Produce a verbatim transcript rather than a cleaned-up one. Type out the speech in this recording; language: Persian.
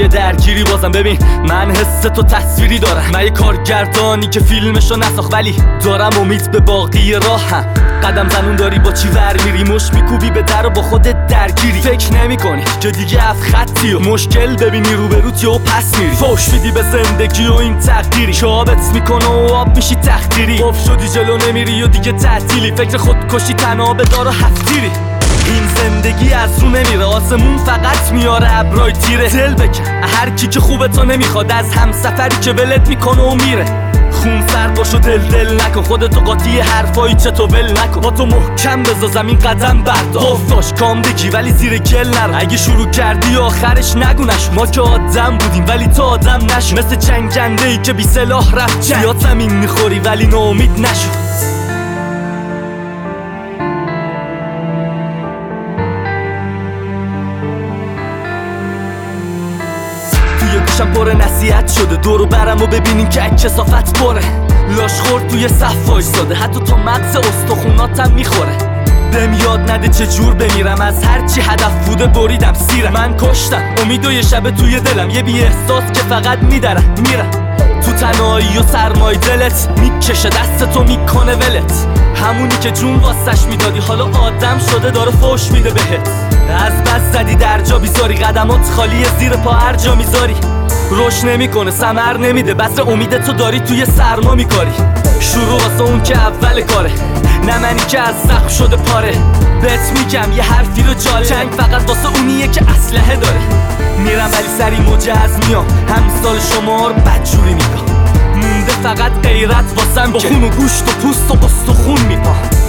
یه درگیری بازم. ببین من حس تو تصویری دارم، من یه کارگردانی که فیلمشو نساخت ولی دارم امید به باقی راهم. قدم زنون داری با چی ور میری، مش میکوبی به در و با خودت درگیری. فکر نمی کنی که دیگه از خطی و مشکل ببینی روبروت و پس میری. فوش میدی به زندگی و این تقدیری، شابت میکنه و آب میشی تخدیری. قف شدی جلو نمیری و دیگه تعطیلی، فکر خودکشی تنابه دار و هفتیری. این زندگی از رو نمیره، آسمون فقط میاره ابرای تیره. دل بکن هر کی که خوبه تو نمیخواد، از همسفری که ولت میکنه و میره. خون سرد باش و دل دل نکن، خودتو قاطی حرفایی چه تو ول نکن. با تو محکم بذار زمین قدم بردار، گفتاش کام بگی ولی زیر گل نرو. اگه شروع کردی آخرش نگو نشو. ما که آدم بودیم ولی تو آدم نشو، مثل جنگنده ای که بی سلاح رفت زیاد زمین میخوری ولی ناامید نشو. گوشم پر نصیحت شده، دورو برم و ببینین که کثافت پره. لاش خورد توی صف وایساده، حتی تا مغز استخوناتم میخوره. بهم یاد نده چجور بمیرم، از هرچی هدف بوده بریدم سیرم. من کشتم امید و یه شب توی دلم، یه بی احساس که فقط میدرم میرم. تو تنهایی و سرمای دلت میکشه دست تو میکنه ولت. همونی که جون واسش میدادی حالا آدم شده داره فوش میده بهت. از بس زدی در جا بیزاری، قدمات خالیه زیر پا هر جا میذاری. روش نمیکنه ثمر نمیده، بس امید تو داری توی سرما میکاری. شروع واسه اون که اول کاره، نه منی که از زخم شده پاره. بهت میگم یه حرفی رو جالب، جنگ فقط واسه اونیه که اسلحه داره. میرم ولی سری مجهز میام، همسال شما رو بدجوری میگم. مونده فقط غیرت واسم با خون و گوشت و پوست و استخون میپا.